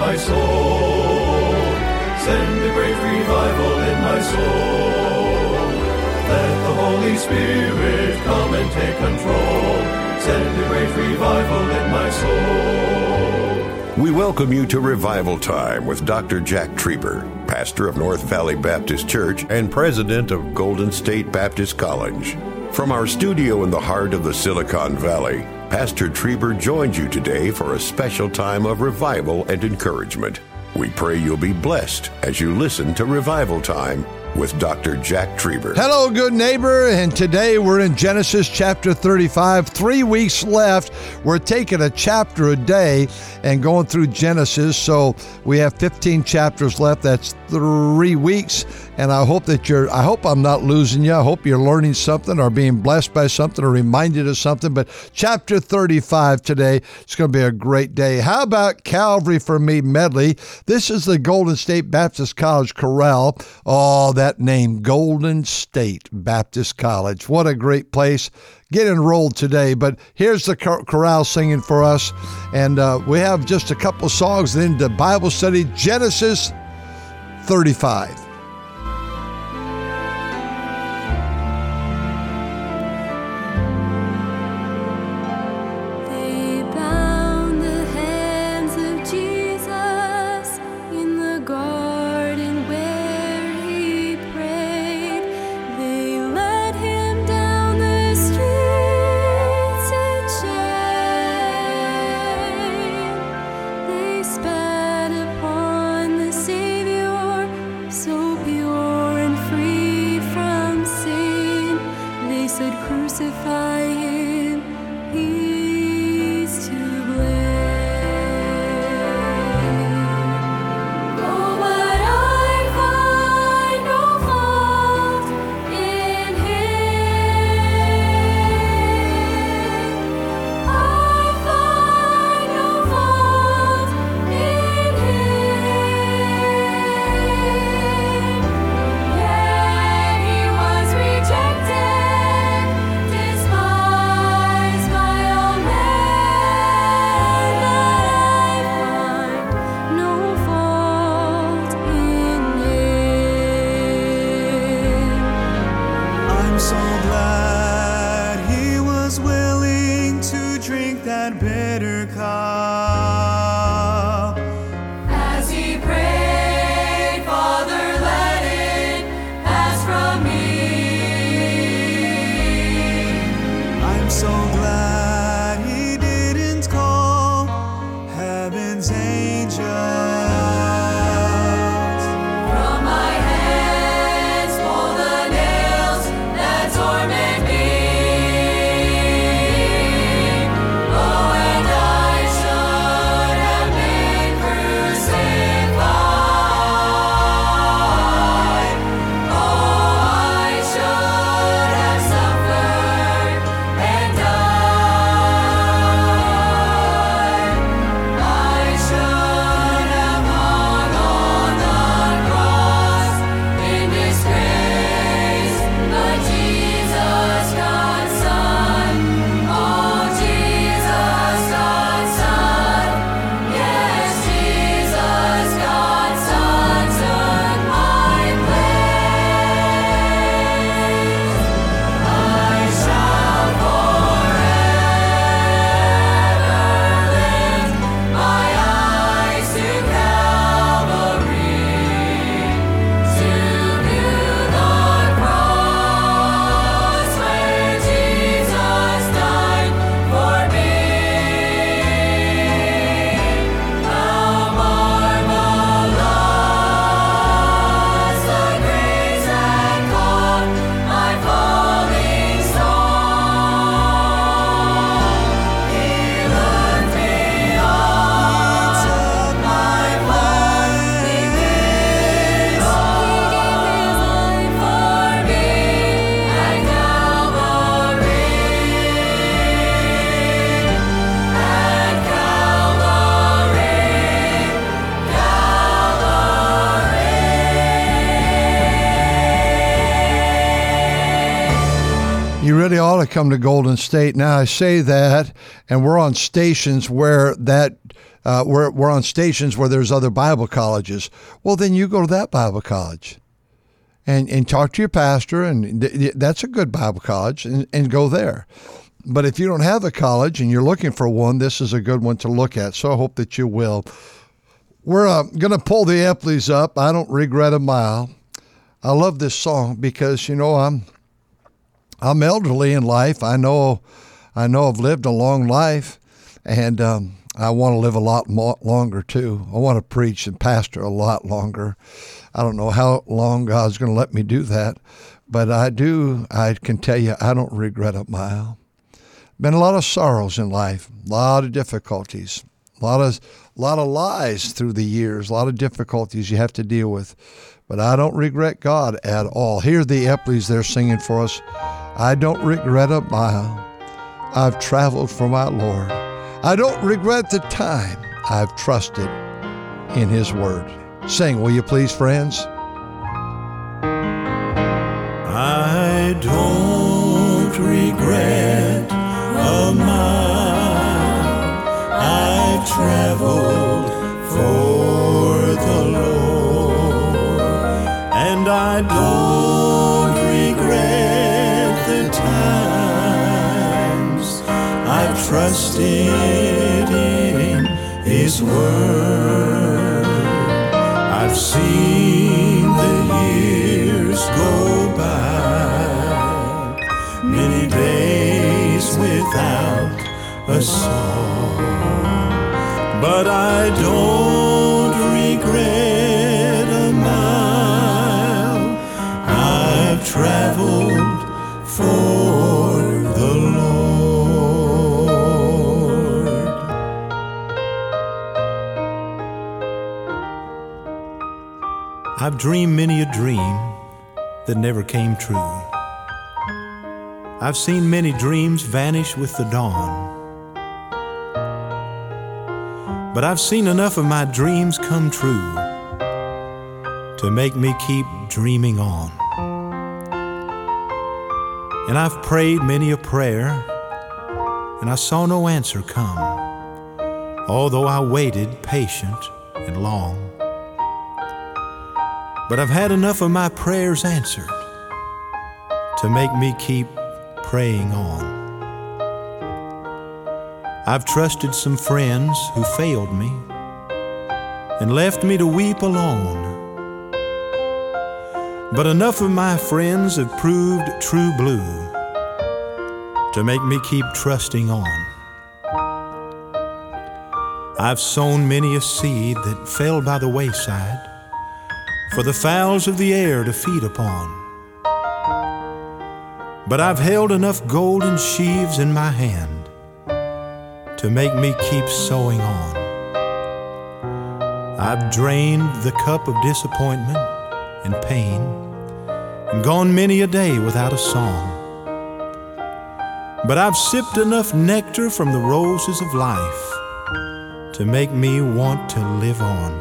my soul. Send a great revival in my soul. Let the Holy Spirit come and take control. Send a great revival in my soul. We welcome you to Revival Time with Dr. Jack Trieber, pastor of North Valley Baptist Church and president of Golden State Baptist College. From our studio in the heart of the Silicon Valley, Pastor Trieber joins you today for a special time of revival and encouragement. We pray you'll be blessed as you listen to Revival Time with Dr. Jack Trieber. Hello, good neighbor, and today we're in Genesis chapter 35. 3 weeks left. We're taking a chapter a day and going through Genesis, so we have 15 chapters left. That's 3 weeks, and I hope I'm not losing you. I hope you're learning something or being blessed by something or reminded of something. But chapter 35 today, it's going to be a great day. How about Calvary for Me medley? This is the Golden State Baptist College Chorale. Oh, that name, Golden State Baptist College. What a great place. Get enrolled today. But here's the chorale singing for us. And we have just a couple songs, then the Bible study, Genesis 35. Oh, and I shall really ought to come to Golden State. Now I say that, and we're on stations where we're on stations where there's other Bible colleges. Well, then you go to that Bible college, and talk to your pastor, and that's a good Bible college, and go there. But if you don't have a college and you're looking for one, this is a good one to look at. So I hope that you will. We're going to pull the Epleys up. I don't regret a mile. I love this song because, I'm elderly in life. I know I've lived a long life, and I want to live a lot longer too. I want to preach and pastor a lot longer. I don't know how long God's going to let me do that, but I can tell you I don't regret a mile. Been a lot of sorrows in life, a lot of difficulties, a lot of lies through the years, a lot of difficulties you have to deal with. But I don't regret God at all. Here are the Epleys, they're singing for us. I don't regret a mile I've traveled for my Lord. I don't regret the time I've trusted in His Word. Sing, will you please, friends? I don't regret a mile I've traveled for the Lord, and I don't regret the times I've trusted in His Word. I've seen the years go by, many days without a song, but I don't regret a mile I've traveled for the Lord. I've dreamed many a dream that never came true. I've seen many dreams vanish with the dawn, but I've seen enough of my dreams come true to make me keep dreaming on. And I've prayed many a prayer, and I saw no answer come, although I waited patient and long. But I've had enough of my prayers answered to make me keep praying on. I've trusted some friends who failed me and left me to weep alone, but enough of my friends have proved true blue to make me keep trusting on. I've sown many a seed that fell by the wayside for the fowls of the air to feed upon, but I've held enough golden sheaves in my hand to make me keep sowing on. I've drained the cup of disappointment and pain and gone many a day without a song, but I've sipped enough nectar from the roses of life to make me want to live on.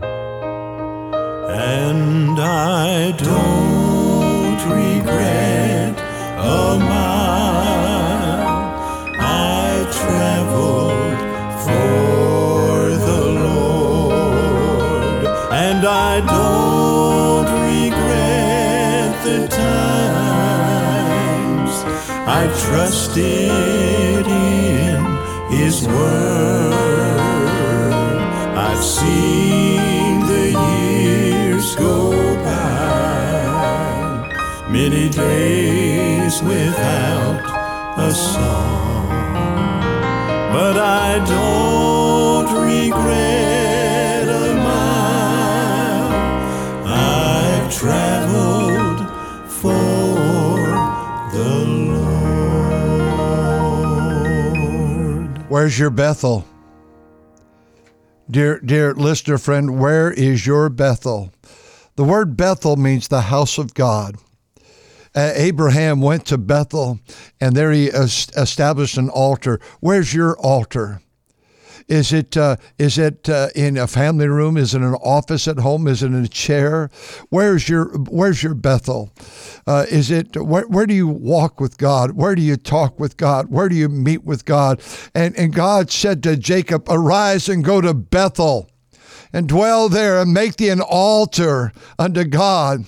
And I don't regret a mile I traveled for the Lord, and I don't regret the times I've trusted in His Word. I've seen the years go by, many days without a song, but I don't regret a mile I've traveled for the Lord. Where's your Bethel? Dear listener friend, where is your Bethel? The word Bethel means the house of God. Abraham went to Bethel, and there he established an altar. Where's your altar? Is it in a family room? Is it in an office at home? Is it in a chair? Where's your Bethel? Where do you walk with God? Where do you talk with God? Where do you meet with God? And God said to Jacob, arise and go to Bethel and dwell there and make thee an altar unto God.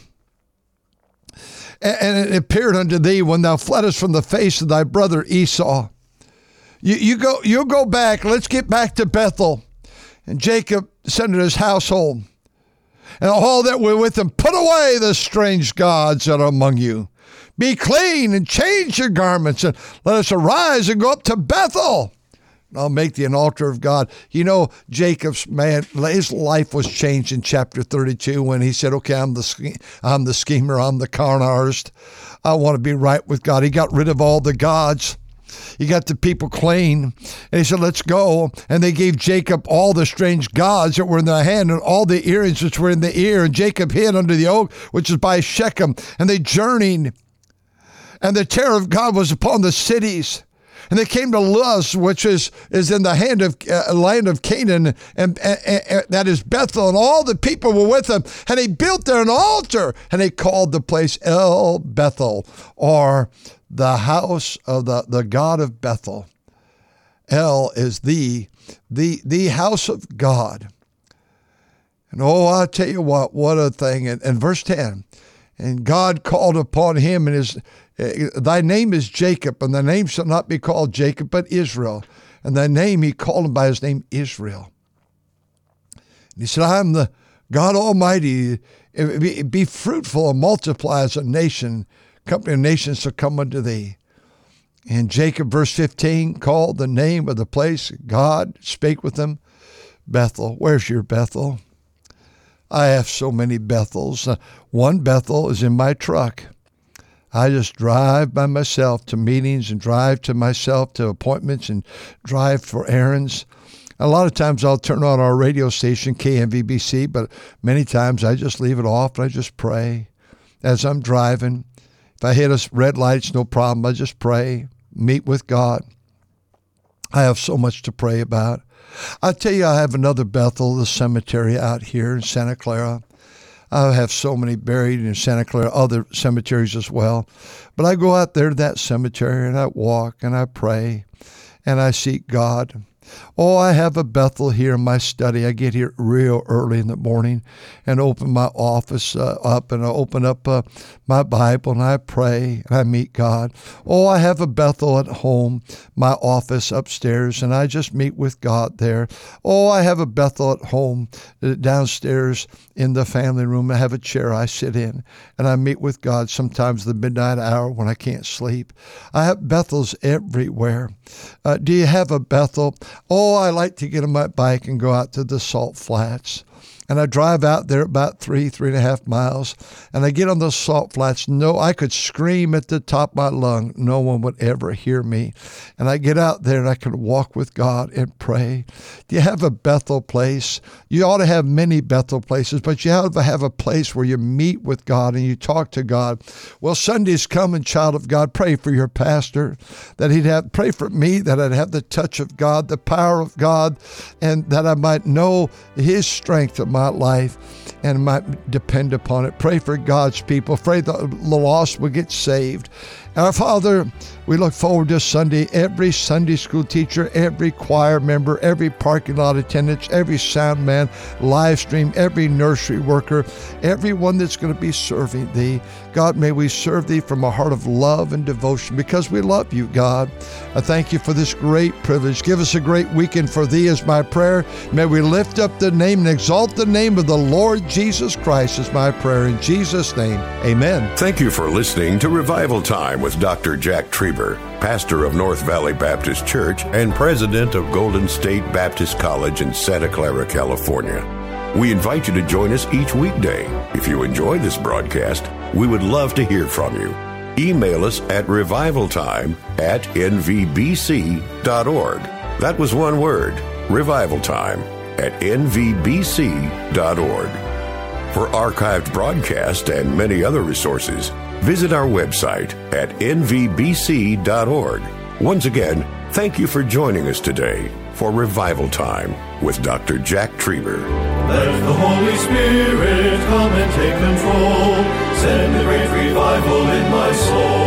And it appeared unto thee when thou fleddest from the face of thy brother Esau. You go back. Let's get back to Bethel. And Jacob said to his household, and all that were with him, put away the strange gods that are among you. Be clean and change your garments, and let us arise and go up to Bethel. I'll make thee an altar of God. You know, Jacob's his life was changed in chapter 32 when he said, okay, I'm the schemer, I'm the con artist. I want to be right with God. He got rid of all the gods. He got the people clean. And he said, let's go. And they gave Jacob all the strange gods that were in their hand and all the earrings which were in the ear. And Jacob hid under the oak, which is by Shechem. And they journeyed. And the terror of God was upon the cities. And they came to Luz, which is in the land of Canaan, and that is Bethel, and all the people were with them. And they built there an altar, and they called the place El Bethel, or the house of the God of Bethel. El is the house of God. And I'll tell you what a thing. And verse 10, and God called upon him and thy name is Jacob, and thy name shall not be called Jacob, but Israel. And thy name, he called him by his name, Israel. And he said, I am the God Almighty. Be fruitful and multiply as a nation. Company of nations shall come unto thee. And Jacob, verse 15, called the name of the place, God spake with him, Bethel. Where's your Bethel? I have so many Bethels. One Bethel is in my truck. I just drive by myself to meetings and drive to myself to appointments and drive for errands. A lot of times I'll turn on our radio station, KMVBC, but many times I just leave it off and I just pray as I'm driving. If I hit a red light, it's no problem. I just pray, meet with God. I have so much to pray about. I'll tell you, I have another Bethel, the cemetery out here in Santa Clara. I have so many buried in Santa Clara, other cemeteries as well. But I go out there to that cemetery and I walk and I pray and I seek God. Oh, I have a Bethel here in my study. I get here real early in the morning and open my office up, and I open up my Bible and I pray and I meet God. Oh, I have a Bethel at home, my office upstairs, and I just meet with God there. Oh, I have a Bethel at home downstairs in the family room. I have a chair I sit in and I meet with God sometimes the midnight hour when I can't sleep. I have Bethels everywhere. Do you have a Bethel? Oh, I like to get on my bike and go out to the salt flats. And I drive out there about 3.5 miles, and I get on those salt flats. No, I could scream at the top of my lung. No one would ever hear me. And I get out there and I can walk with God and pray. Do you have a Bethel place? You ought to have many Bethel places, but you ought to have a place where you meet with God and you talk to God. Well, Sunday's coming, child of God. Pray for your pastor, that pray for me, that I'd have the touch of God, the power of God, and that I might know his strength of my life and might depend upon it. Pray for God's people. Pray the lost will get saved. Our Father, we look forward to Sunday. Every Sunday school teacher, every choir member, every parking lot attendant, every sound man, live stream, every nursery worker, everyone that's going to be serving Thee. God, may we serve Thee from a heart of love and devotion because we love You, God. I thank You for this great privilege. Give us a great weekend for Thee is my prayer. May we lift up the name and exalt the name of the Lord Jesus Christ is my prayer. In Jesus' name, amen. Thank you for listening to Revival Time with Dr. Jack Trieber, pastor of North Valley Baptist Church and president of Golden State Baptist College in Santa Clara, California. We invite you to join us each weekday. If you enjoy this broadcast, we would love to hear from you. Email us at revivaltime@nvbc.org. That was one word, revivaltime@nvbc.org. For archived broadcasts and many other resources, visit our website at nvbc.org. Once again, Thank you for joining us today for Revival Time with Dr. Jack Trieber. Let the Holy Spirit come and take control. Send a great revival in my soul.